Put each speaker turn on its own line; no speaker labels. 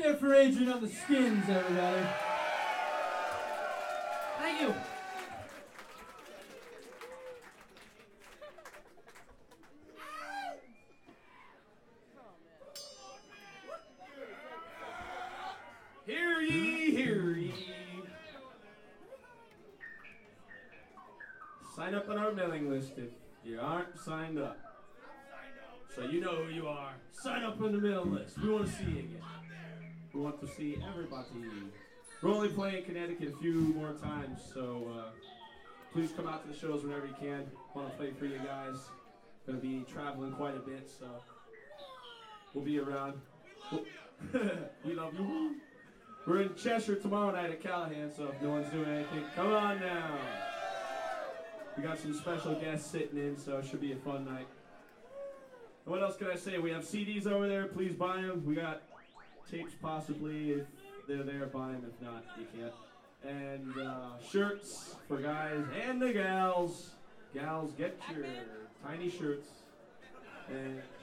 it up for Adrian on the skins, everybody. Thank you.
Hear ye, hear ye. Sign up on our mailing list if you aren't signed up. So you know who you are. Sign up on the mailing list. We want to see you again. We want to see everybody. We're only playing Connecticut a few more times, so please come out to the shows whenever you can. Want to play for you guys. Gonna be traveling quite a bit, so we'll be around. We love you. We're in Cheshire tomorrow night at Callahan, so if no one's doing anything, come on now. We got some special guests sitting in, so it should be a fun night. And what else can I say? We have CDs over there. Please buy them. We got tapes possibly. If they're there, buy them. If not, you can't. And shirts for guys and the gals. Gals, get your tiny shirts. And